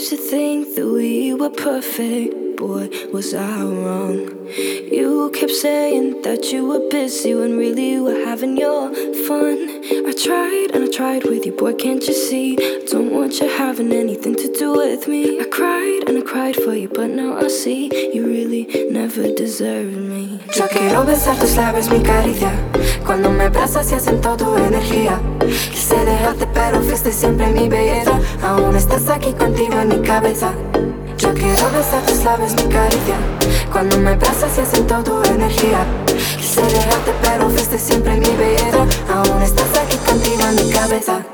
used to think that we were perfect. Boy, was I wrong. You kept saying that you were busy when really you were having your fun. I tried and I tried with you, boy, can't you see? Don't want you having anything to do with me. I cried and I cried for you, but now I see you really never deserved me. Yo quiero besar tus labios, mi caricia. Cuando me abrazas y siento tu energía. Quise dejarte pero fuiste siempre mi belleza. Aún estás aquí contigo en mi cabeza. Yo quiero besar tus labios, mi caricia. Cuando me abrazas y siento tu energía. Quise dejarte pero fuiste siempre mi belleza. Aún estás aquí contigo en mi cabeza.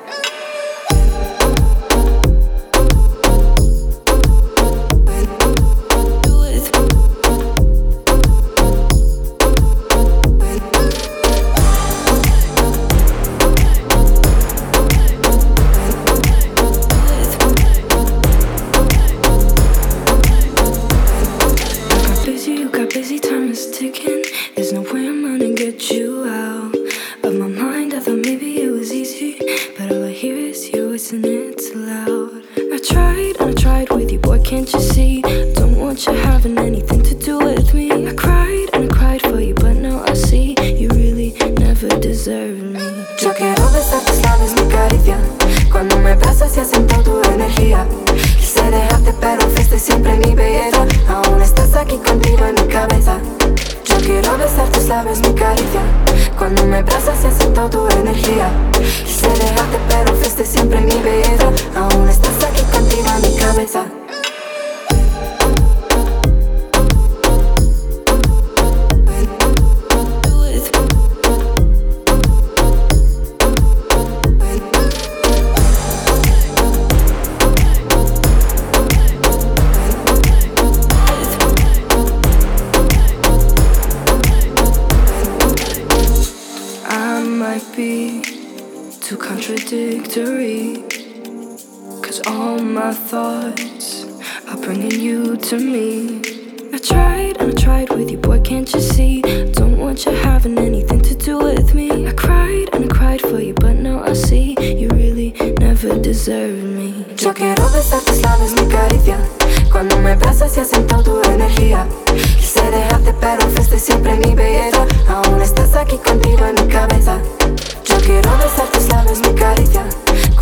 Yo quiero besar tus labios, mi caricia. Cuando me abrazas y siento tu energía. Quise dejarte pero fuiste siempre mi belleza. Aún estás aquí contigo en mi cabeza. Yo quiero besar tus labios, mi caricia.